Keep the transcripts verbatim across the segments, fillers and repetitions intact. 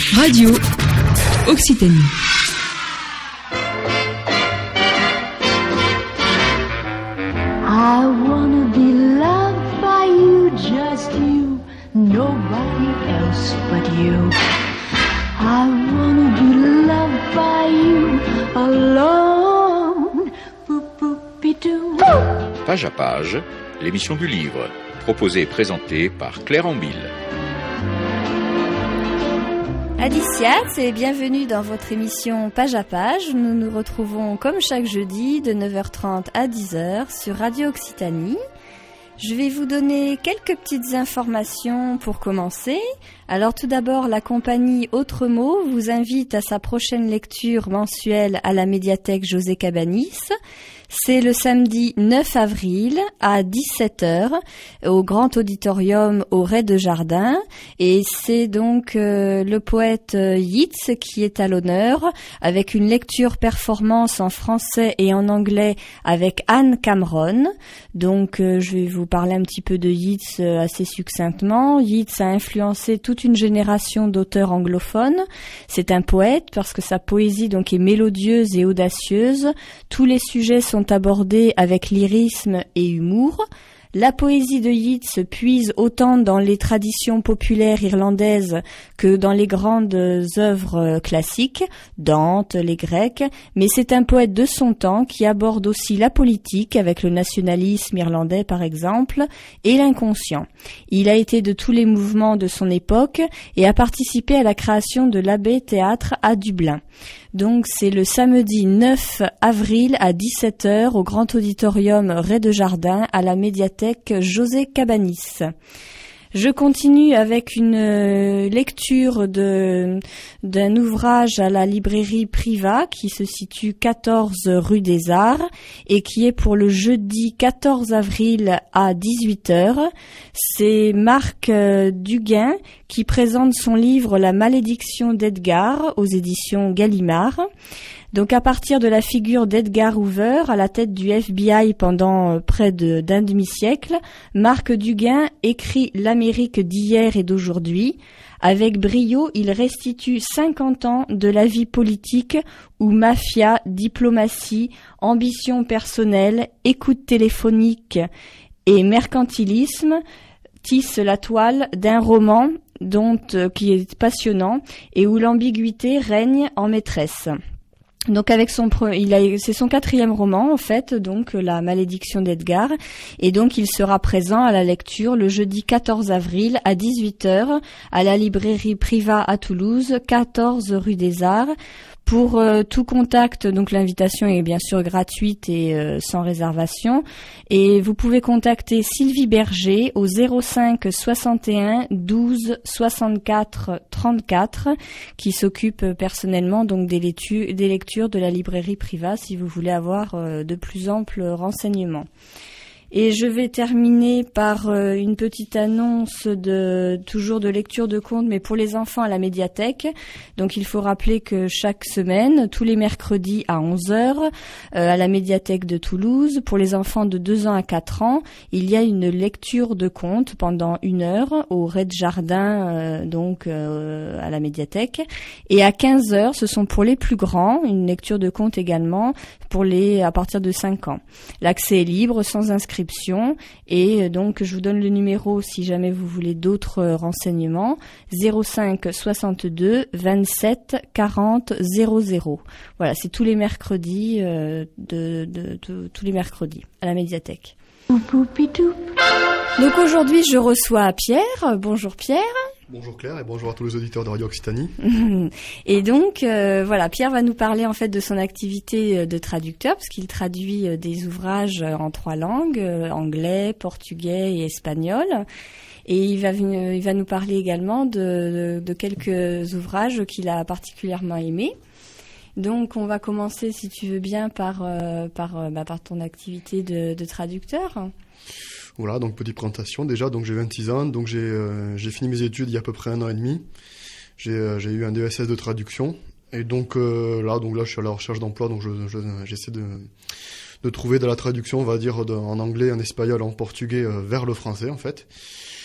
Radio Occitanie. I wanna be loved by you, just you, nobody else but you. I wanna be loved by you, alone. Boop-boop-be-doo. Page à page, l'émission du livre, proposée et présentée par Claire Ambille. Alicia, et bienvenue dans votre émission Page à Page. Nous nous retrouvons comme chaque jeudi de neuf heures trente à dix heures sur Radio Occitanie. Je vais vous donner quelques petites informations pour commencer. Alors tout d'abord, la compagnie Autre Mot vous invite à sa prochaine lecture mensuelle à la médiathèque José Cabanis. C'est le samedi neuf avril à dix-sept heures au Grand Auditorium au Ray de Jardin, et c'est donc euh, le poète euh, Yeats qui est à l'honneur avec une lecture performance en français et en anglais avec Anne Cameron. Donc euh, je vais vous parler un petit peu de Yeats euh, assez succinctement. Yeats a influencé toute une génération d'auteurs anglophones. C'est un poète parce que sa poésie donc est mélodieuse et audacieuse. Tous les sujets sont abordés avec lyrisme et humour. La poésie de Yeats puise autant dans les traditions populaires irlandaises que dans les grandes œuvres classiques, Dante, les Grecs, mais c'est un poète de son temps qui aborde aussi la politique avec le nationalisme irlandais par exemple, et l'inconscient. Il a été de tous les mouvements de son époque et a participé à la création de l'Abbey Théâtre à Dublin. Donc c'est le samedi neuf avril à dix-sept heures au Grand Auditorium Ray de Jardin à la médiathèque José Cabanis. Je continue avec une lecture de d'un ouvrage à la librairie Priva qui se situe quatorze rue des Arts et qui est pour le jeudi quatorze avril à dix-huit heures. C'est Marc Duguin qui présente son livre La malédiction d'Edgar aux éditions Gallimard. Donc à partir de la figure d'Edgar Hoover à la tête du F B I pendant près de, d'un demi-siècle, Marc Duguin écrit l'Amérique d'hier et d'aujourd'hui. Avec brio, il restitue cinquante ans de la vie politique où mafia, diplomatie, ambition personnelle, écoute téléphonique et mercantilisme tissent la toile d'un roman dont, euh, qui est passionnant et où l'ambiguïté règne en maîtresse. Donc avec son il a c'est son quatrième roman en fait, donc La malédiction d'Edgar, et donc il sera présent à la lecture le jeudi quatorze avril à dix-huit heures à la librairie Priva à Toulouse, quatorze rue des Arts. Pour euh, tout contact, donc l'invitation est bien sûr gratuite et euh, sans réservation. Et vous pouvez contacter Sylvie Berger au zéro cinq soixante et un douze soixante-quatre trente-quatre, qui s'occupe euh, personnellement donc des, lectu- des lectures de la librairie Priva si vous voulez avoir euh, de plus amples renseignements. Et je vais terminer par euh, une petite annonce de toujours de lecture de contes, mais pour les enfants à la médiathèque. Donc il faut rappeler que chaque semaine, tous les mercredis à onze heures, euh, à la médiathèque de Toulouse, pour les enfants de deux ans à quatre ans, il y a une lecture de contes pendant une heure au Ray de Jardin, euh, donc euh, à la médiathèque. Et à quinze heures, ce sont pour les plus grands, une lecture de contes également pour les à partir de cinq ans. L'accès est libre, sans inscription. Et donc je vous donne le numéro si jamais vous voulez d'autres renseignements, zéro cinq soixante-deux vingt-sept quarante zéro zéro. Voilà, c'est tous les mercredis euh, de, de, de, de tous les mercredis à la médiathèque. Donc aujourd'hui je reçois Pierre. Bonjour Pierre. Bonjour Claire et bonjour à tous les auditeurs de Radio Occitanie. Et donc euh, voilà, Pierre va nous parler en fait de son activité de traducteur parce qu'il traduit des ouvrages en trois langues, euh, anglais, portugais et espagnol. Et il va il va nous parler également de, de, de quelques ouvrages qu'il a particulièrement aimés. Donc on va commencer si tu veux bien par euh, par euh, bah, par ton activité de, de traducteur. Voilà, donc petite présentation déjà, donc j'ai vingt-six ans, donc j'ai, euh, j'ai fini mes études il y a à peu près un an et demi. J'ai, euh, j'ai eu un D E S S de traduction, et donc euh, là, donc là je suis à la recherche d'emploi, donc je, je, j'essaie de, de trouver de la traduction, on va dire, de, en anglais, en espagnol, en portugais, euh, vers le français en fait.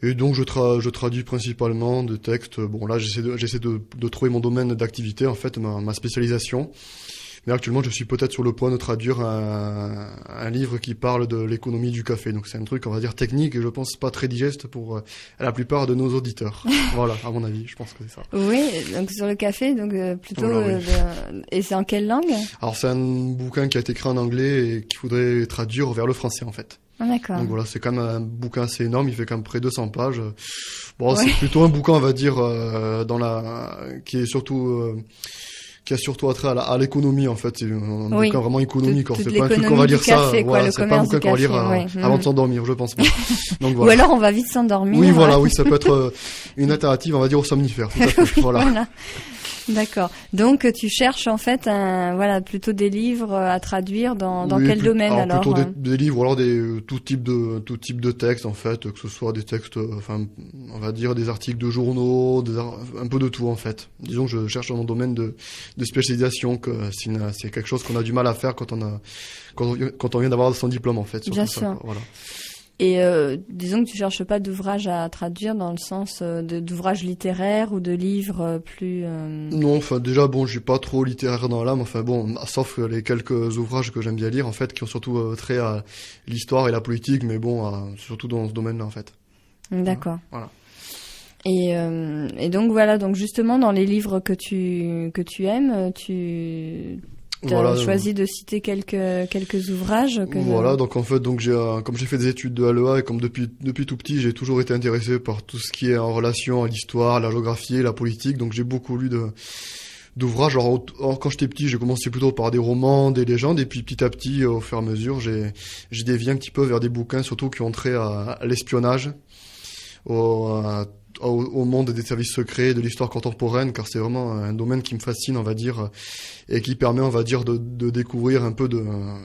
Et donc je, tra- je traduis principalement des textes. Bon là j'essaie de, j'essaie de, de trouver mon domaine d'activité, en fait, ma, ma spécialisation. Mais actuellement je suis peut-être sur le point de traduire un, un livre qui parle de l'économie du café. Donc c'est un truc, on va dire, technique et je pense pas très digeste pour euh, la plupart de nos auditeurs. Voilà, à mon avis, je pense que c'est ça. Oui, donc sur le café, donc euh, plutôt... Voilà, oui. euh, de... Et c'est en quelle langue? Alors c'est un bouquin qui a été écrit en anglais et qu'il faudrait traduire vers le français, en fait. Ah, d'accord. Donc voilà, c'est quand même un bouquin assez énorme, il fait quand même près de deux cents pages. Bon, Ouais. c'est plutôt un bouquin, on va dire, euh, dans la, qui est surtout, euh, qui a surtout attrait à, la, à l'économie, en fait. C'est un Oui. bouquin vraiment économique. Toute- C'est toute pas un truc qu'on l'économie va du lire ça, café, quoi, voilà, le c'est pas un commerce bouquin du qu'on va lire café, euh, ouais. avant Mm. de s'endormir, je pense pas. Donc Ou voilà. alors on va vite s'endormir. Oui, voilà, oui, ça peut être euh, une alternative, on va dire, au somnifère, tout à fait. Voilà. Voilà. D'accord. Donc tu cherches en fait un, voilà, plutôt des livres à traduire dans, dans Oui, quel plus- domaine alors? Plutôt euh des, des livres, ou alors des euh, tout type de tout type de textes, en fait, que ce soit des textes, euh, enfin, on va dire des articles de journaux, des ar- un peu de tout, en fait. Disons que je cherche dans mon domaine de, de spécialisation, que c'est, une- c'est quelque chose qu'on a du mal à faire quand on a quand on, quand on vient d'avoir son diplôme, en fait. surtout Bien ça, sûr. quoi, voilà. Et euh, disons que tu cherches pas d'ouvrages à traduire dans le sens euh, de, d'ouvrages littéraires ou de livres euh, plus. Euh... Non, enfin déjà bon, je suis pas trop littéraire dans l'âme, enfin bon, sauf les quelques ouvrages que j'aime bien lire, en fait, qui ont surtout euh, trait à l'histoire et la politique, mais bon, à- surtout dans ce domaine-là, en fait. D'accord. Voilà. Et, euh, et donc voilà, donc justement dans les livres que tu que tu aimes, tu as Voilà, choisi de citer quelques quelques ouvrages. Que Voilà, donc en fait, donc j'ai, euh, comme j'ai fait des études de L E A et comme depuis depuis tout petit, j'ai toujours été intéressé par tout ce qui est en relation à l'histoire, la géographie, la politique. Donc j'ai beaucoup lu de d'ouvrages. Alors, au- alors, quand j'étais petit, j'ai commencé plutôt par des romans, des légendes, et puis petit à petit, au fur et à mesure, j'ai j'ai dévié un petit peu vers des bouquins, surtout qui ont trait à, à l'espionnage, au, à- au, au monde des services secrets, de l'histoire contemporaine, car c'est vraiment un domaine qui me fascine, on va dire, et qui permet, on va dire, de, de découvrir un peu de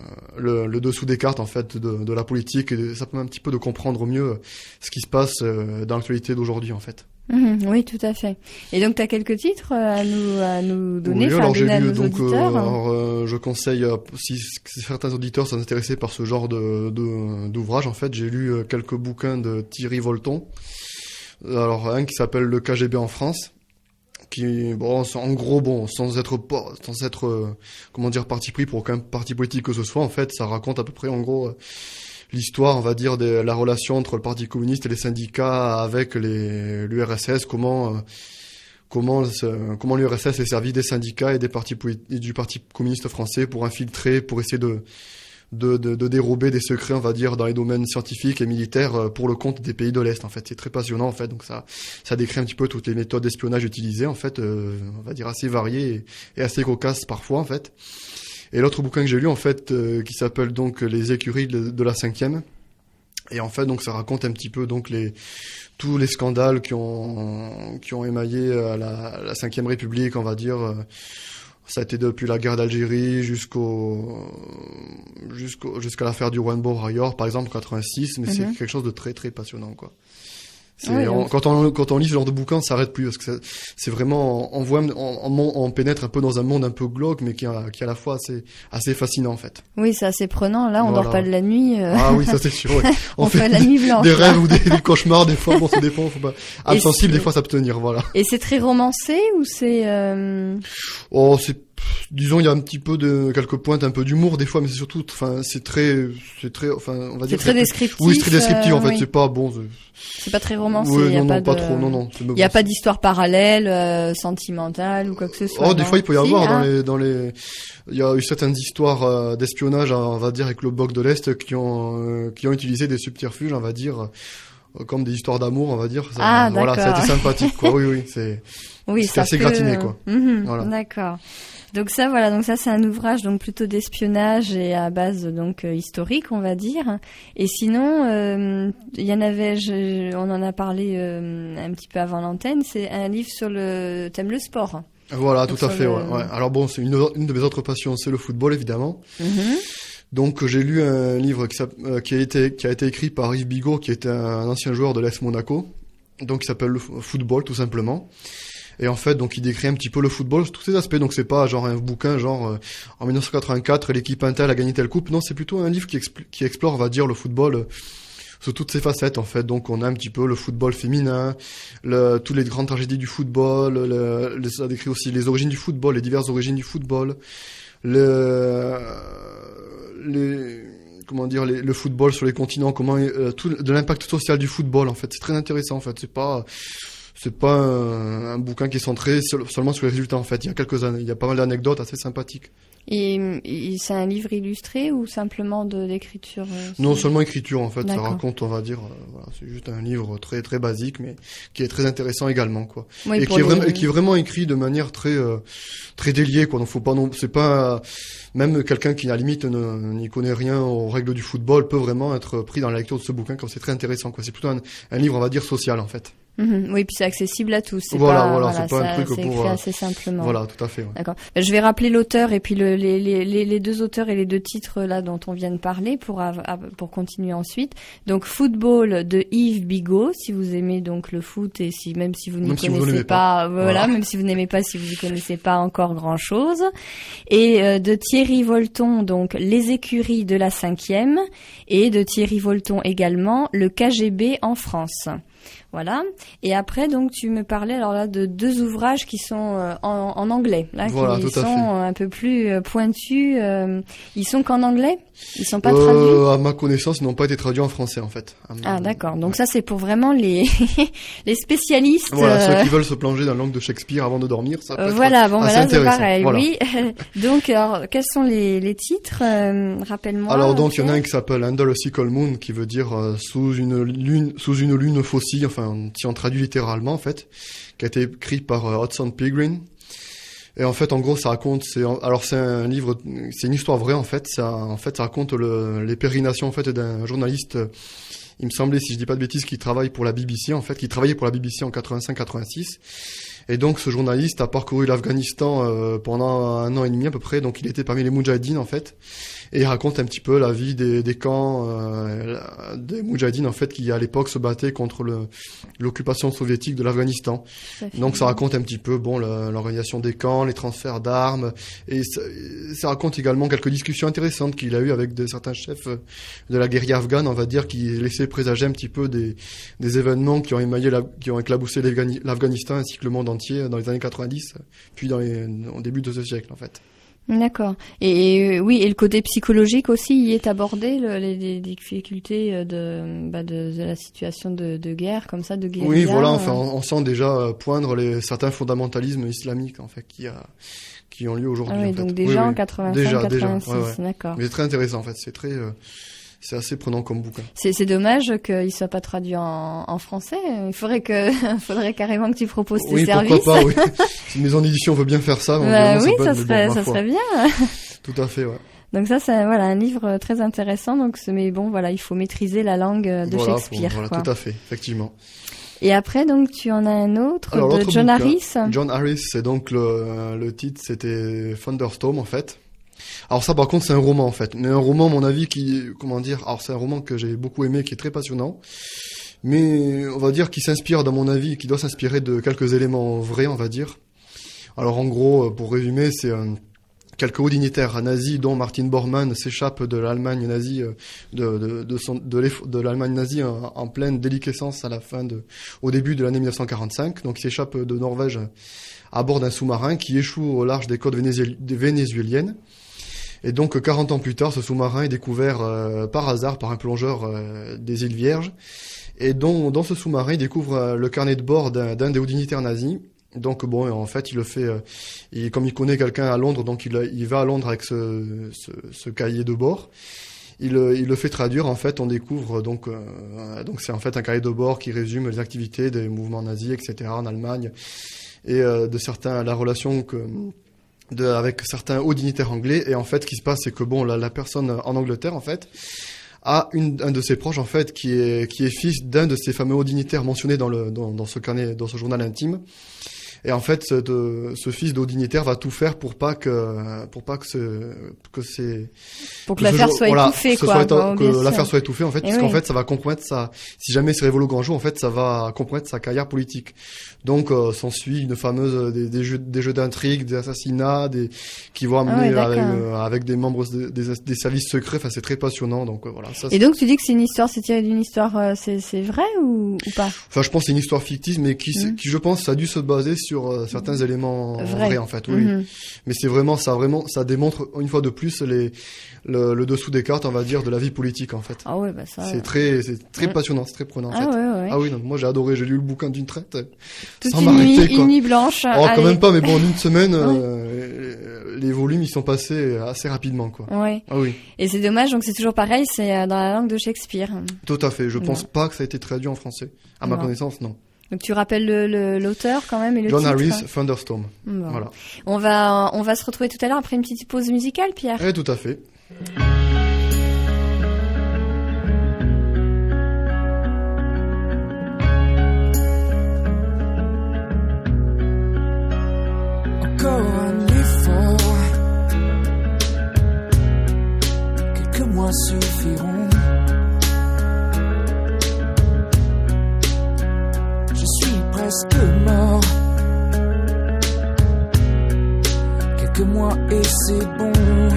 le, le dessous des cartes, en fait, de, de la politique, et de- ça permet un petit peu de comprendre mieux ce qui se passe euh, dans l'actualité d'aujourd'hui, en fait. Mhm, oui, tout à fait. Et donc tu as quelques titres à nous à nous donner, Oui, enfin alors j'ai donner à lu, nos donc, euh, auditeurs. alors, euh, je conseille, euh, si, si certains auditeurs sont intéressés par ce genre de, de, d'ouvrage, en fait, j'ai lu euh, quelques bouquins de Thierry Volton. Alors, un qui s'appelle Le K G B en France, qui, bon, c'est- en gros, bon, sans être, pas- sans être, euh, comment dire, parti pris pour aucun parti politique que ce soit, en fait, ça raconte à peu près, en gros, euh, l'histoire, on va dire, de la relation entre le Parti communiste et les syndicats avec les, l'U R S S, comment, euh, comment, ce- comment l'U R S S est servi des syndicats et des partis polit- et du Parti communiste français pour infiltrer, pour essayer de, de, de, de dérober des secrets, on va dire, dans les domaines scientifiques et militaires euh, pour le compte des pays de l'Est, en fait. C'est très passionnant, en fait. Donc ça, ça décrit un petit peu toutes les méthodes d'espionnage utilisées, en fait, euh, on va dire assez variées et, et assez cocasses parfois, en fait. Et l'autre bouquin que j'ai lu, en fait, euh, qui s'appelle donc Les écuries de, de la cinquième. Et en fait, donc, ça raconte un petit peu, donc, les, tous les scandales qui ont, qui ont émaillé euh, la, la cinquième République, on va dire. euh, Ça a été depuis la guerre d'Algérie jusqu'au, jusqu'au, jusqu'à l'affaire du Rainbow Warrior, par exemple, en quatre-vingt-six, mais Mhm. c'est quelque chose de très, très passionnant, quoi. C'est, Oui, on- donc- quand on, quand on lit ce genre de bouquin, on s'arrête plus, parce que ça- c'est vraiment, on voit, on, on, on pénètre un peu dans un monde un peu glauque, mais qui, a, qui est à la fois assez, assez fascinant, en fait. Oui, c'est assez prenant. Là, on Voilà. dort pas de la nuit. euh, Ah oui, ça c'est sûr, ouais. on, fait, la nuit blanche. des là. rêves ou des, des cauchemars, des fois, bon, ça dépend, faut pas, âme Et sensible, c'est- des fois s'abstenir, voilà. Et c'est très romancé ou c'est euh... Oh, c'est, disons, il y a un petit peu de, quelques pointes, un peu d'humour, des fois, mais c'est surtout, enfin, c'est très, c'est très, enfin, on va c'est dire. très que- descriptif. Oui, c'est très descriptif, en euh, fait, oui. c'est pas bon. c'est- C'est pas très romancé. Oui, y a non, pas non, pas de- trop, non, non. c'est- Il n'y a pas d'histoire parallèle, euh, sentimentale ou quoi que ce soit. Oh, des non fois, il peut y Si, avoir dans hein. les, dans les, il y a eu certaines histoires euh, d'espionnage, on va dire, avec le bloc de l'Est, qui ont, euh, qui ont utilisé des subterfuges, on va dire, euh, comme des histoires d'amour, on va dire. Ça, Ah, voilà, ça a d'accord. été sympathique, quoi. Oui, oui, c'est. Oui, C'était ça assez peut, gratiné, euh, quoi. mhm, Voilà. D'accord. Donc ça, voilà, donc ça c'est un ouvrage donc plutôt d'espionnage et à base donc euh, historique, on va dire. Et sinon, euh, il y en avait, je, on en a parlé euh, un petit peu avant l'antenne. C'est un livre sur le thème le sport. Voilà, Donc tout à ça, fait, le- ouais, ouais. Alors bon, c'est une, une de mes autres passions, c'est le football, évidemment. Mhm. Donc j'ai lu un livre qui, s'app- euh, qui a été qui a été écrit par Yves Bigot, qui était un ancien joueur de l'A S Monaco, donc qui s'appelle le f- football tout simplement. Et en fait, donc il décrit un petit peu le football sous tous ses aspects. Donc c'est pas genre un bouquin genre euh, en dix-neuf cent quatre-vingt-quatre l'équipe Intel a gagné telle coupe. Non, c'est plutôt un livre qui, expl- qui explore, on va dire, le football euh, sous toutes ses facettes en fait. Donc on a un petit peu le football féminin, le, toutes les grandes tragédies du football, le, le, ça décrit aussi les origines du football, les diverses origines du football, le, les, comment dire, les, le football sur les continents, comment euh, tout de l'impact social du football en fait. C'est très intéressant en fait. C'est pas c'est pas un, un bouquin qui est centré seul, seulement sur les résultats en fait. Il y a quelques années, il y a pas mal d'anecdotes assez sympathiques. Et, et c'est un livre illustré ou simplement de d'écriture euh, Non, seulement écriture en fait. D'accord. Ça raconte, on va dire, euh, voilà, c'est juste un livre très très basique, mais qui est très intéressant également, quoi. Oui, et pour qui est les- vraiment, et qui est vraiment écrit de manière très euh, très déliée, quoi. Donc faut pas non, c'est pas euh, même quelqu'un qui à la limite ne- n'y connaît rien aux règles du football peut vraiment être pris dans la lecture de ce bouquin, comme c'est très intéressant, quoi. C'est plutôt un, un livre, on va dire, social en fait. Mhm. Oui, puis c'est accessible à tous. C'est Voilà, pas, voilà, c'est pas un ça- truc c'est pour, écrit euh, assez simplement. Voilà, tout à fait. Ouais. D'accord. Je vais rappeler l'auteur et puis le, les, les, les, les deux auteurs et les deux titres là dont on vient de parler pour av- av- pour continuer ensuite. Donc Football de Yves Bigot, si vous aimez donc le foot et si même si vous ne Même si vous connaissez n'aimez pas, pas. voilà, Voilà. même si vous n'aimez pas, si vous ne connaissez pas encore grand chose. Et euh, de Thierry Volton donc Les écuries de la cinquième et de Thierry Volton également Le K G B en France. Voilà. Et après, donc, tu me parlais alors là de deux ouvrages qui sont euh, en, en anglais, là, Voilà, qui tout à sont fait. euh, un peu plus euh, pointus. euh, ils sont qu'en anglais? Ils sont pas Euh, traduits? à ma connaissance, ils n'ont pas été traduits en français en fait. À Ah, ma- d'accord. Donc ouais. ça, c'est pour vraiment les les spécialistes. Voilà, euh, ceux qui veulent se plonger dans la langue de Shakespeare avant de dormir, ça peut euh, être voilà, bon, assez voilà, c'est intéressant. pareil, Voilà. oui. Donc, alors, quels sont les, les titres? euh, Rappelle-moi. Alors donc il y en a un Pierre. qui s'appelle Under a Sickle Moon qui veut dire euh, sous une lune sous une lune fossile, enfin si on traduit littéralement en fait, qui a été écrit par euh, Hudson Pilgrim. Et en fait en gros ça raconte c'est alors c'est un livre c'est une histoire vraie en fait, ça en fait ça raconte le, les pérégrinations en fait d'un journaliste, il me semblait si je dis pas de bêtises, qui travaille pour la B B C en fait, qui travaillait pour la B B C en quatre-vingt-cinq quatre-vingt-six. Et donc ce journaliste a parcouru l'Afghanistan euh, pendant un an et demi à peu près, donc il était parmi les Moudjahidines en fait. Et il raconte un petit peu la vie des, des camps euh, la- des Moudjahidines en fait qui à l'époque se battaient contre le, l'occupation soviétique de l'Afghanistan. Ça fait- Donc ça raconte un petit peu bon le- l'organisation des camps, les transferts d'armes, et ça, ça raconte également quelques discussions intéressantes qu'il a eues avec de, certains chefs de la guérilla afghane, on va dire, qui laissaient présager un petit peu des, des événements qui ont émaillé, la, qui ont éclaboussé l'Afghani- l'Afghanistan ainsi que le monde entier dans les années quatre-vingt-dix, puis dans les, au début de ce siècle en fait. D'accord. Et euh, oui, et le côté psychologique aussi y est abordé, le, les, les difficultés euh, de, bah, de, de la situation de, de guerre, comme ça, de guérilla. Oui, voilà, euh. enfin, on, on sent déjà euh, poindre les, certains fondamentalismes islamiques en fait qui, a, qui ont lieu aujourd'hui. Ah oui, en fait. donc déjà Oui, en oui. quatre-vingt-cinq Déjà, déjà, quatre-vingt-six, ouais, ouais. d'accord. Mais c'est très intéressant en fait, c'est très, euh, c'est assez prenant comme bouquin. C'est, c'est dommage qu'il soit pas traduit en, en français. Il faudrait que, faudrait carrément que tu proposes tes Oui, services. pourquoi pas, oui. Si une maison d'édition veut bien faire ça, Bah évidemment, oui, peut ça être, mais serait, bon, ma ça foi. serait bien. Tout à fait, ouais. Donc ça, c'est voilà un livre très intéressant. Donc, c'est- mais bon, voilà, il faut maîtriser la langue de Voilà, Shakespeare. faut- voilà, quoi. tout à fait, effectivement. Et après, donc, tu en as un autre Alors, de l'autre John bouquin, Harris. John Harris, c'est donc le, le titre, c'était Thunderstorm en fait. Alors ça, par contre, c'est un roman en fait, mais un roman, à mon avis, qui, comment dire, alors c'est un roman que j'ai beaucoup aimé, qui est très passionnant, mais on va dire qui s'inspire, dans mon avis, qui doit s'inspirer de quelques éléments vrais, on va dire. Alors en gros, pour résumer, c'est un quelques hauts dignitaires nazis, dont Martin Bormann, s'échappent de l'Allemagne nazie, euh, de, de, de, son, de, l'eff- de l'Allemagne nazie en, en pleine déliquescence à la fin de, au début de l'année mille neuf cent quarante-cinq. Donc, ils s'échappent de Norvège à bord d'un sous-marin qui échoue au large des côtes vénézuél- vénézuéliennes. Et donc, quarante ans plus tard, ce sous-marin est découvert euh, par hasard par un plongeur euh, des îles Vierges. Et dont, dans ce sous-marin, il découvre euh, le carnet de bord d'un, d'un des hauts dignitaires nazis. Donc bon, en fait, il le fait. Euh, il, comme il connaît quelqu'un à Londres, donc il, il va à Londres avec ce, ce, ce cahier de bord. Il, il le fait traduire. En fait, on découvre donc euh, donc c'est en fait un cahier de bord qui résume les activités des mouvements nazis, et cetera en Allemagne et euh, de certains la relation que de, avec certains hauts dignitaires anglais. Et en fait, ce qui se passe, c'est que bon, la, la personne en Angleterre, en fait, a une, un de ses proches, en fait, qui est qui est fils d'un de ces fameux hauts dignitaires mentionnés dans le dans, dans ce carnet, dans ce journal intime. Et en fait, ce, de, ce fils de haut dignitaire va tout faire pour pas que, pour pas que ce, que c'est, pour que, que l'affaire soit voilà, étouffée, quoi. Soit, bon, que l'affaire soit étouffée, en fait, et parce oui. qu'en fait, ça va compromettre sa, si jamais c'est révélé au grand jour, en fait, ça va compromettre sa carrière politique. Donc, euh, s'ensuit une fameuse, des, des jeux, des jeux d'intrigue, des assassinats, des, qui vont amener ah ouais, avec, euh, avec des membres des, des, des services secrets. Enfin, c'est très passionnant. Donc, euh, voilà. Ça, et donc, tu dis que c'est une histoire, c'est tiré d'une histoire, euh, c'est, c'est vrai ou, ou pas? Enfin, je pense que c'est une histoire fictive, mais qui, mmh. qui, je pense, ça a dû se baser sur euh, certains mmh. éléments vrai. vrais, en fait. Oui. Mmh. Mais c'est vraiment, ça vraiment, ça démontre une fois de plus les, le, le dessous des cartes, on va dire, de la vie politique, en fait. Ah ouais, bah ça. C'est ouais. très, c'est très ouais. passionnant, c'est très prenant, en ah fait. Ouais, ouais. Ah oui, non, moi j'ai adoré, j'ai lu le bouquin d'une traite. Toute sans une nuit, quoi. Une nuit blanche. Oh, allez. Quand même pas, mais bon, en une semaine, ouais. euh, les volumes, ils sont passés assez rapidement, quoi. Ouais. Ah oui. Et c'est dommage, donc c'est toujours pareil, c'est dans la langue de Shakespeare. Tout à fait. Je non. pense pas que ça a été traduit en français. À non. ma connaissance, non. Donc tu rappelles le, le, l'auteur quand même et le John titre. Harris, Thunderstorm. Bon. Voilà. On va, on va se retrouver tout à l'heure après une petite pause musicale, Pierre. Oui, tout à fait. Encore un effort, quelques mois suffiront. Je suis presque mort, quelques mois et c'est bon.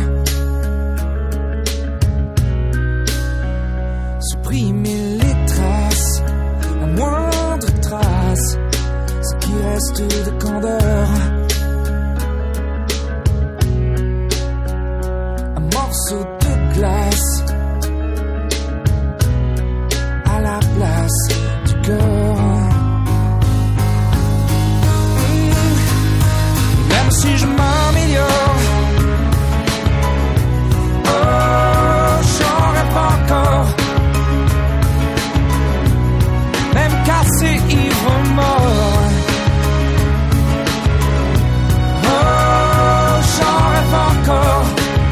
Supprimer les traces, la moindre trace, ce qui reste de candeur. Morceau de glace à la place du cœur. Mmh. Même si je m'améliore, oh, j'en rêve encore. Même cassé, ivre, mort. Oh, j'en rêve encore.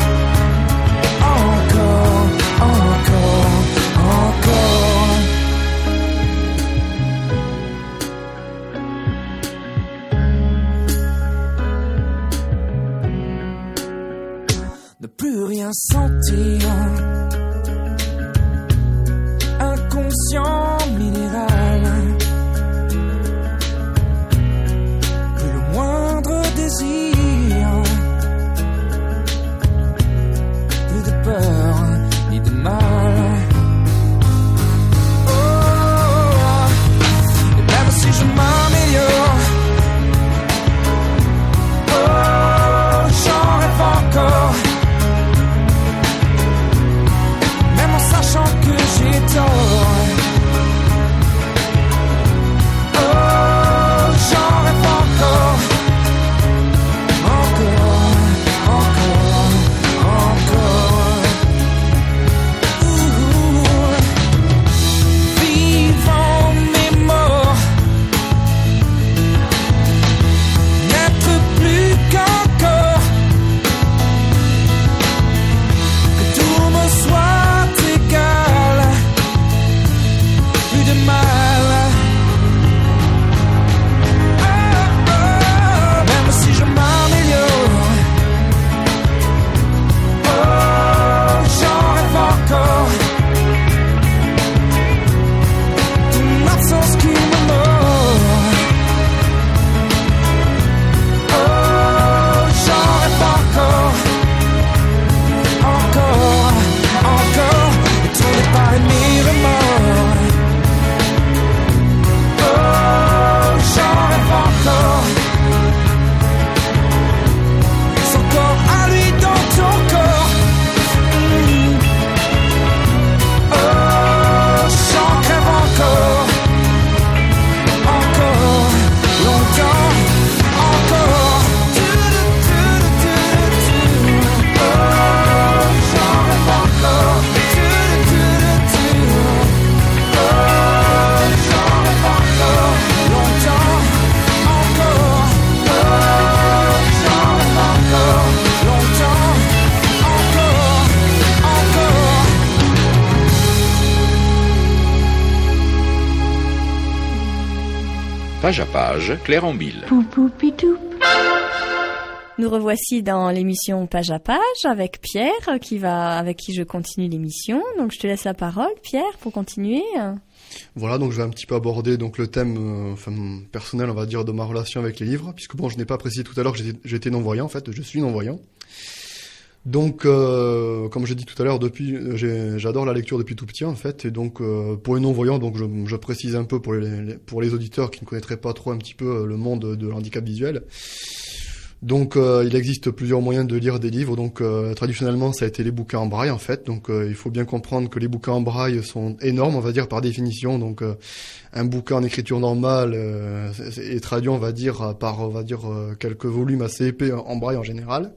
Sentir inconscient minéral, plus le moindre désir, plus de peur ni de mal. Oh, et même si je m'améliore, oh, j'en rêve encore. Page à page, Claire Ambille. Pou pou pitou. Nous revoici dans l'émission Page à page avec Pierre qui va, avec qui je continue l'émission. Donc je te laisse la parole, Pierre, pour continuer. Voilà, donc je vais un petit peu aborder donc le thème euh, enfin, personnel, on va dire, de ma relation avec les livres, puisque bon, je n'ai pas précisé tout à l'heure que j'étais, j'étais non-voyant, en fait, je suis non-voyant. Donc, euh, comme j'ai dit tout à l'heure, depuis, j'ai, j'adore la lecture depuis tout petit, en fait, et donc euh, pour les non-voyants, donc je, je précise un peu pour les, les, pour les auditeurs qui ne connaîtraient pas trop un petit peu le monde de l'handicap visuel. Donc euh, il existe plusieurs moyens de lire des livres. Donc euh, traditionnellement ça a été les bouquins en braille en fait. Donc euh, il faut bien comprendre que les bouquins en braille sont énormes, on va dire par définition. Donc euh, un bouquin en écriture normale euh, est traduit, on va dire, par on va dire euh, quelques volumes assez épais en braille en général.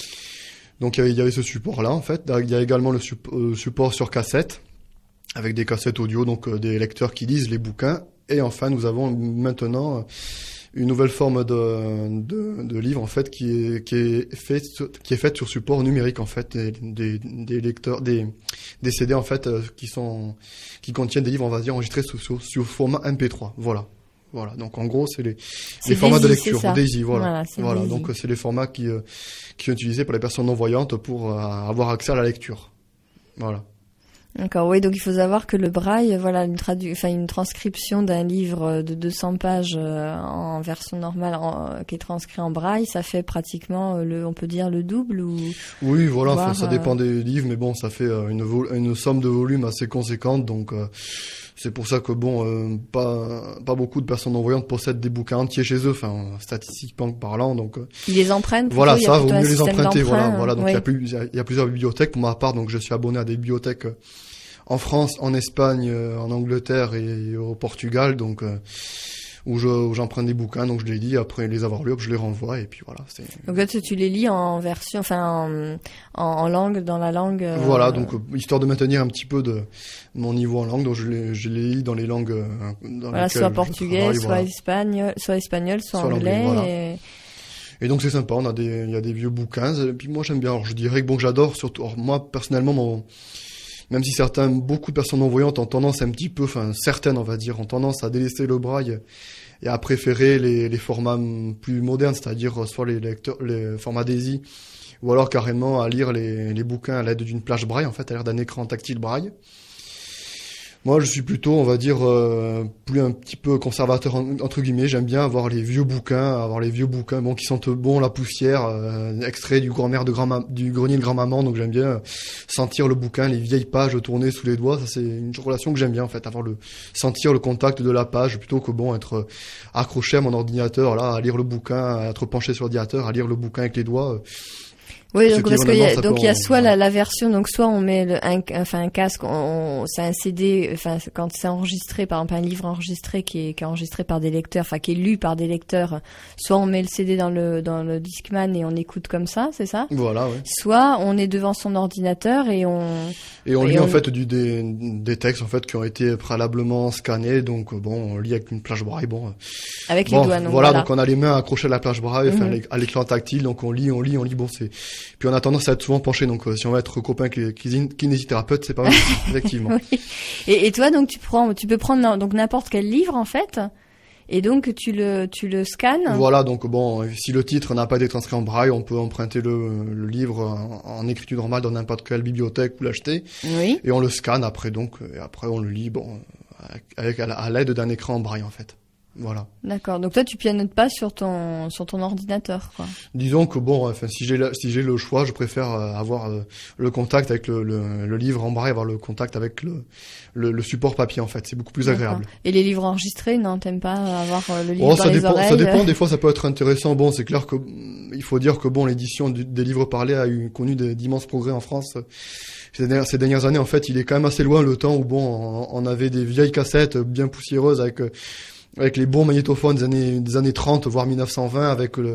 Donc il y avait ce support là en fait. Il y a également le euh, support sur cassette avec des cassettes audio, donc euh, des lecteurs qui lisent les bouquins. Et enfin nous avons maintenant euh, une nouvelle forme de, de, de livre en fait qui est qui est fait qui est faite sur support numérique en fait, des, des, des lecteurs des des C D en fait euh, qui sont qui contiennent des livres on va dire enregistrés sous sur, sur format M P trois. Voilà. Voilà, donc en gros c'est les c'est les formats Daisy, de lecture Daisy, voilà. Voilà, voilà Daisy. Donc c'est les formats qui euh, qui sont utilisés pour les personnes non voyantes pour euh, avoir accès à la lecture. Voilà. D'accord, oui, donc il faut savoir que le braille, voilà, une tradu- enfin une transcription d'un livre de deux cents pages euh, en version normale, en, qui est transcrit en braille, ça fait pratiquement euh, le, on peut dire le double ou. Oui, voilà, voire, enfin, ça euh... dépend des livres, mais bon, ça fait euh, une, vo- une somme de volume assez conséquente, donc euh, c'est pour ça que bon, euh, pas pas beaucoup de personnes non-voyantes possèdent des bouquins entiers chez eux, enfin statistiquement parlant, donc. Euh, Ils les empruntent. Plutôt, voilà, il y a ça vaut plutôt un mieux les système emprunter, d'emprunt, voilà, voilà. Donc il oui. y a plus, il y a, il y a plusieurs bibliothèques pour ma part, donc je suis abonné à des bibliothèques. Euh, en France, en Espagne, euh, en Angleterre et au Portugal, donc euh, où, je, où j'emprunte des bouquins, donc je les lis, après les avoir lus, hop, je les renvoie et puis voilà. C'est... Donc là, tu les lis en version, enfin en, en, en langue, dans la langue. Euh... Voilà, donc euh, histoire de maintenir un petit peu de mon niveau en langue, donc je les, je les lis dans les langues euh, dans voilà, lesquelles soit je portugais, travaille, soit voilà. espagnol, soit espagnol, soit, Soit anglais. l'anglais, voilà. Et... Et donc c'est sympa, on a des, il y a des vieux bouquins, et puis moi j'aime bien. Alors je dirais que bon, que j'adore surtout. Alors, moi personnellement, mon même si certains, beaucoup de personnes non-voyantes ont tendance un petit peu, enfin certaines on va dire, ont tendance à délaisser le braille et à préférer les, les formats plus modernes, c'est-à-dire soit les lecteurs, les formats Daisy, ou alors carrément à lire les, les bouquins à l'aide d'une plage braille, en fait, à l'aide d'un écran tactile braille. Moi, je suis plutôt, on va dire, euh, plus un petit peu conservateur entre guillemets. J'aime bien avoir les vieux bouquins, avoir les vieux bouquins, bon, qui sentent bon la poussière, euh, extrait du grand-mère de grand du grenier de grand-maman. Donc j'aime bien euh, sentir le bouquin, les vieilles pages tournées sous les doigts. Ça, c'est une relation que j'aime bien en fait, avoir le sentir le contact de la page plutôt que bon être accroché à mon ordinateur là, à lire le bouquin, à être penché sur l'ordinateur, à lire le bouquin avec les doigts. Euh, Oui, donc parce qu'il y a, ça donc il y a peut, soit on... la, la version, donc soit on met le, un, enfin un casque, on, c'est un C D, enfin quand c'est enregistré, par exemple un livre enregistré qui est, qui est enregistré par des lecteurs, enfin qui est lu par des lecteurs, soit on met le C D dans le dans le Discman et on écoute comme ça, c'est ça? Voilà, ouais. Soit on est devant son ordinateur et on et on et lit on... en fait du des des textes en fait qui ont été préalablement scannés, donc bon, on lit avec une plage braille, bon. Avec bon, les doigts, donc voilà, voilà. donc on a les mains accrochées à la plage braille, enfin Mm-hmm. à l'écran tactile, donc on lit, on lit, on lit, bon c'est. Puis on a tendance à être souvent penché, donc euh, si on va être copain avec les kinésithérapeutes, c'est pas mal, effectivement. Oui. Et, et toi, donc tu prends, tu peux prendre donc n'importe quel livre en fait, et donc tu le, tu le scannes. Voilà, donc bon, si le titre n'a pas été transcrit en braille, on peut emprunter le, le livre en, en écriture normale dans n'importe quelle bibliothèque ou l'acheter. Oui. Et on le scanne après, donc, et après on le lit, bon, avec, avec à l'aide d'un écran en braille en fait. Voilà. D'accord. Donc toi, tu pianotes pas sur ton sur ton ordinateur, quoi. Disons que bon, enfin, si j'ai la, si j'ai le choix, je préfère euh, avoir euh, le contact avec le, le, le livre en braille, avoir le contact avec le, le, le support papier en fait. C'est beaucoup plus D'accord. agréable. Et les livres enregistrés, non, t'aimes pas avoir euh, le livre Oh, dans ça les dépend, oreilles? ça dépend. Des fois, ça peut être intéressant. Bon, c'est clair que il faut dire que bon, l'édition du, des livres parlés a eu connu d'immenses progrès en France. Ces dernières, ces dernières années, en fait, il est quand même assez loin le temps où bon, on, on avait des vieilles cassettes bien poussiéreuses avec avec les bons magnétophones des années des années trente voire mille neuf cent vingt, avec le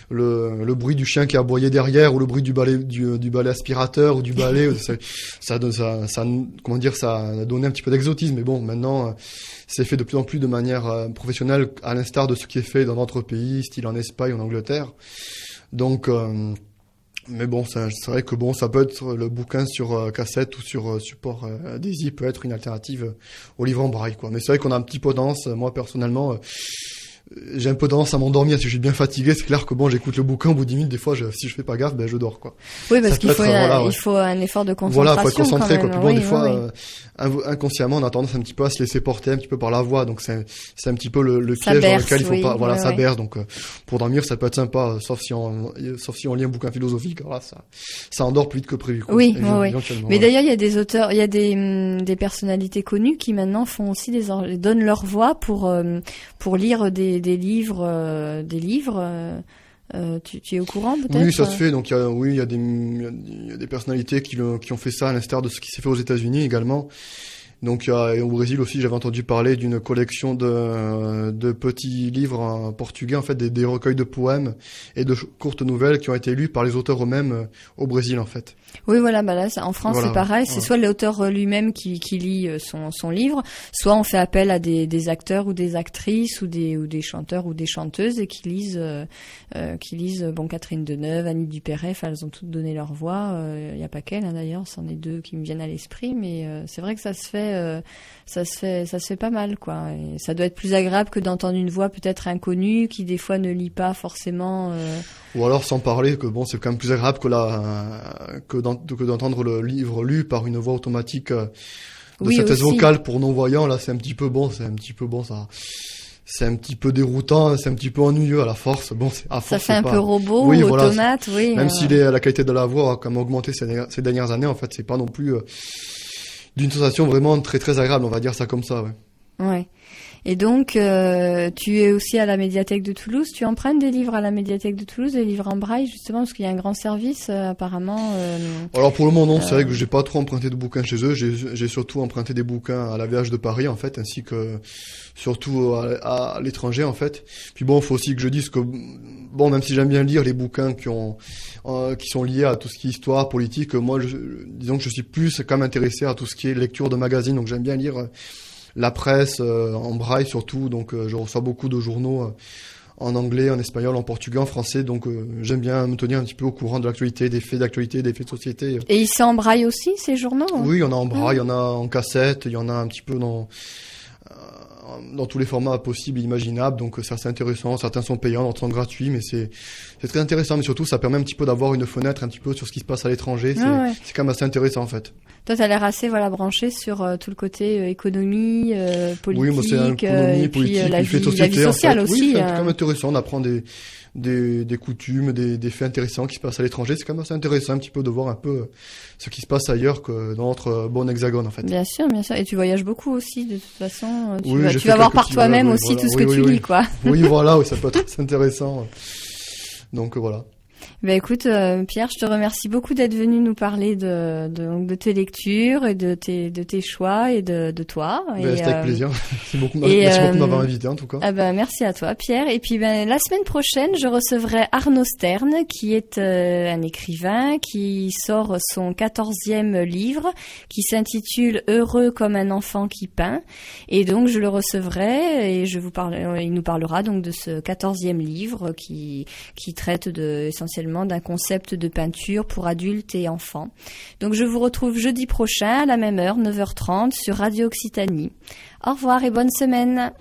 le, le bruit du chien qui aboyait derrière, ou le bruit du balai du, du balai aspirateur ou du balai. ça, ça ça ça comment dire, ça a donné un petit peu d'exotisme. Mais bon, maintenant c'est fait de plus en plus de manière euh, professionnelle, à l'instar de ce qui est fait dans d'autres pays, style en Espagne ou en Angleterre. Donc euh, mais bon, c'est vrai que bon, ça peut être le bouquin sur euh, cassette ou sur euh, support euh, Daisy peut être une alternative euh, au livre en braille, quoi. Mais c'est vrai qu'on a un petit peu tendance, moi personnellement, euh, j'ai un peu tendance à m'endormir si je suis bien fatigué. C'est clair que bon, j'écoute le bouquin, au bout de dix minutes, des fois, je, si je fais pas gaffe, ben je dors, quoi. Oui, parce Ça qu'il peut faut, être, un, voilà, ouais. il faut un effort de concentration. Voilà, faut être concentré, quand quoi. même. Puis bon, Oui, des fois, oui, euh, inv- inconsciemment, on a tendance un petit peu à se laisser porter un petit peu par la voix. Donc c'est, c'est un petit peu le, le Ça piège berce, dans lequel il faut oui, pas, voilà, ouais, ça ouais. berce. Donc, euh, pour dormir, ça peut être sympa, euh, sauf si on, sauf si on lit un bouquin philosophique. Alors là, ça, ça endort plus vite que prévu, quoi. Oui, Évi- oui, oui. éventuellement, Mais voilà. d'ailleurs, il y a des auteurs, il y a des, hum, des personnalités connues qui maintenant font aussi des, or- donnent leur voix pour, euh, pour lire des, des livres, euh, des livres. euh, euh, tu, tu es au courant peut-être? Oui, ça se fait. Donc, il y a, oui, il y a des, il y a des- il y a des personnalités qui, le- qui ont fait ça, à l'instar de ce qui s'est fait aux États-Unis également. Donc, il y a, et au Brésil aussi, j'avais entendu parler d'une collection de, de petits livres en portugais, en fait, des, des recueils de poèmes et de ch- courtes nouvelles qui ont été lus par les auteurs eux-mêmes euh, au Brésil, en fait. Oui, voilà, bah là, ça- en France, Voilà, c'est pareil. C'est voilà. soit l'auteur euh, lui-même qui, qui lit euh, son, son livre, soit on fait appel à des, des acteurs ou des actrices ou des, ou des chanteurs ou des chanteuses et qui lisent, euh, euh, qui lisent, bon, Catherine Deneuve, Annie Dupéret, enfin, elles ont toutes donné leur voix. Il y a pas qu'elles, hein, d'ailleurs, c'en est deux qui me viennent à l'esprit, mais euh, c'est vrai que ça se fait, euh, ça se fait, ça se fait pas mal, quoi. Et ça doit être plus agréable que d'entendre une voix peut-être inconnue qui des fois ne lit pas forcément. Euh... Ou alors, sans parler que bon, c'est quand même plus agréable que la, que, d'en- que d'entendre le livre lu par une voix automatique euh, de Oui, synthèse aussi. vocale pour non-voyants. Là, c'est un petit peu bon, c'est un petit peu bon, ça, c'est un petit peu déroutant, c'est un petit peu ennuyeux à la force. Bon, c'est, à force, Ça fait c'est un pas- peu robot Oui, ou voilà, automate, oui. Même euh, si les- la qualité de la voix a quand même augmenté ces, dernières- ces dernières années, en fait, c'est pas non plus euh, d'une sensation vraiment très très agréable, on va dire ça comme ça, ouais. Ouais. Et donc, euh, tu es aussi à la médiathèque de Toulouse. Tu empruntes des livres à la médiathèque de Toulouse, des livres en braille, justement, parce qu'il y a un grand service, euh, apparemment. Euh... Alors pour le moment, non, c'est Euh. vrai que j'ai pas trop emprunté de bouquins chez eux. J'ai, j'ai surtout emprunté des bouquins à la V H de Paris, en fait, ainsi que surtout à, à l'étranger, en fait. Puis bon, il faut aussi que je dise que, bon, même si j'aime bien lire les bouquins qui ont, euh, qui sont liés à tout ce qui est histoire, politique, moi, je, disons que je suis plus quand même intéressé à tout ce qui est lecture de magazines, donc j'aime bien lire euh, la presse euh, en braille surtout, donc euh, je reçois beaucoup de journaux euh, en anglais, en espagnol, en portugais, en français, donc euh, j'aime bien me tenir un petit peu au courant de l'actualité, des faits d'actualité, des faits de société. Et ils sont en braille aussi, ces journaux? Oui, il y en a en braille, il y en a en cassette, il y en a un petit peu dans euh, dans tous les formats possibles et imaginables, donc ça c'est intéressant. Certains sont payants, d'autres sont gratuits, mais c'est c'est très intéressant. Mais surtout, ça permet un petit peu d'avoir une fenêtre un petit peu sur ce qui se passe à l'étranger. C'est, Ah ouais. c'est quand même assez intéressant en fait. Toi, t'as l'air assez, voilà, branché sur euh, tout le côté euh, économie, euh, politique, Oui, moi c'est euh, économie, et politique, puis euh, la, puis fait vie, de la vie société, en sociale fait. aussi. Oui, c'est euh. quand même intéressant. On apprend des des, des coutumes, des, des faits intéressants qui se passent à l'étranger. C'est quand même assez intéressant un petit peu de voir un peu euh, ce qui se passe ailleurs que dans notre euh, bon hexagone en fait. Bien sûr, bien sûr. Et tu voyages beaucoup aussi, de toute façon. euh, Tu Oui, vas, j'ai tu fait vas voir quelques par petits toi-même voyages, aussi oui, tout ce voilà. que Oui, tu oui, lis, oui. quoi. Oui, voilà, oui, ça peut être très intéressant. Donc euh, voilà. Ben écoute, euh, Pierre, je te remercie beaucoup d'être venu nous parler de, de, de tes lectures et de tes, de tes choix et de, de toi. Ben, Et, c'était avec euh, plaisir. Merci beaucoup, et, merci beaucoup euh, de m'avoir invité en tout cas. Ah ben, merci à toi, Pierre. Et puis ben, la semaine prochaine, je recevrai Arnaud Stern, qui est euh, un écrivain qui sort son quatorzième livre, qui s'intitule Heureux comme un enfant qui peint. Et donc, je le recevrai et je vous parle, il nous parlera donc de ce quatorzième livre qui qui traite de essentiellement d'un concept de peinture pour adultes et enfants. Donc, je vous retrouve jeudi prochain à la même heure, neuf heures trente, sur Radio Occitanie. Au revoir et bonne semaine.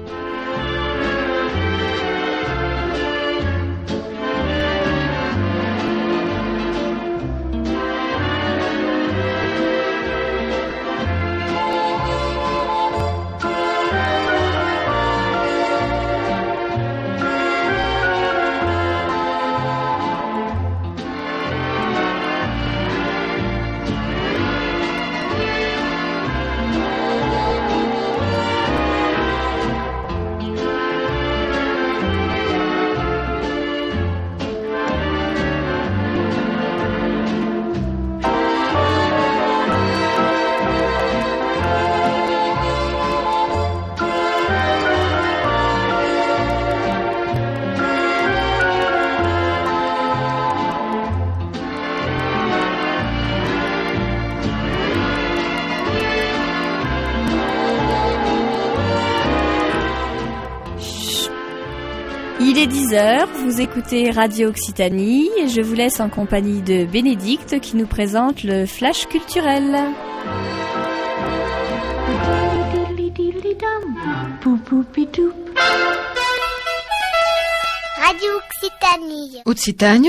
Il est dix heures, vous écoutez Radio Occitanie et je vous laisse en compagnie de Bénédicte qui nous présente le Flash culturel. Doodly doodly dum, boop boopy doop. Radio Occitanie. Occitanie.